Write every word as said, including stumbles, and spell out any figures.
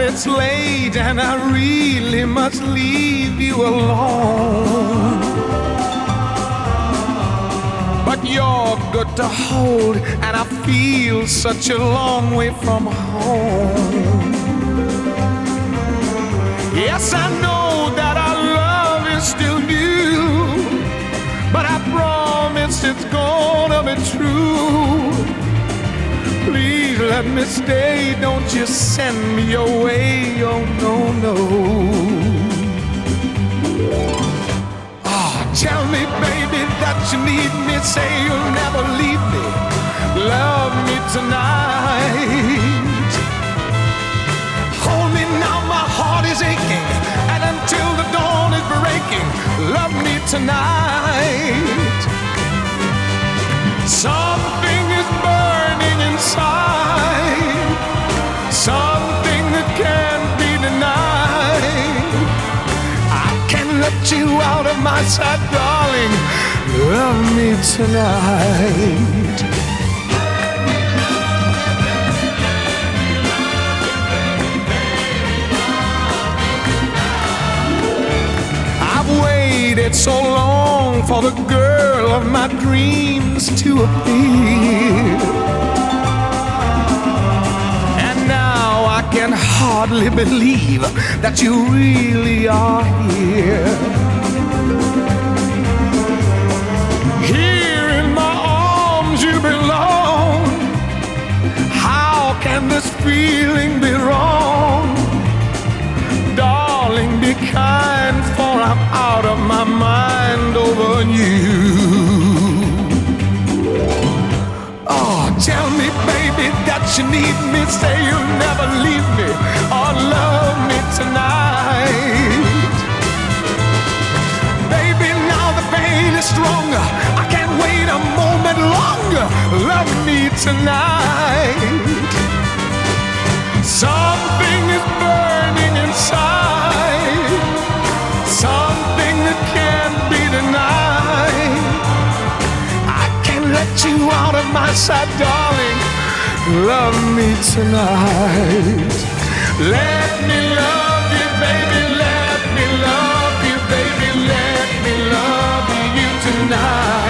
it's late and I really must leave you alone. But you're good to hold, and I feel such a long way from home. Yes, I know that our love is still new, but I promise it's gonna be true. Please let me stay, don't you send me away, oh no, no. Oh, tell me, baby, that you need me, say you'll never leave me, love me tonight. Hold me now, my heart is aching, and until the dawn is breaking, love me tonight. Something is burning inside, something that can't be denied. I can't let you out of my sight, darling. Love me tonight. I've waited so long for the girl of my dreams to appear, and now I can hardly believe that you really are here. Here in my arms you belong. How can this feeling be wrong? Darling, be kind, for I'm out of my mind over you. Oh, tell me, baby, that you need me, say you'll never leave me or love me tonight. Baby, now the pain is stronger, I can't wait a moment longer. Love me tonight. Something is burning inside, something that can't be denied. I can't let you out of my sight, darling. Love me tonight. Let me love you, baby. Let me love you, baby. Let me love you tonight.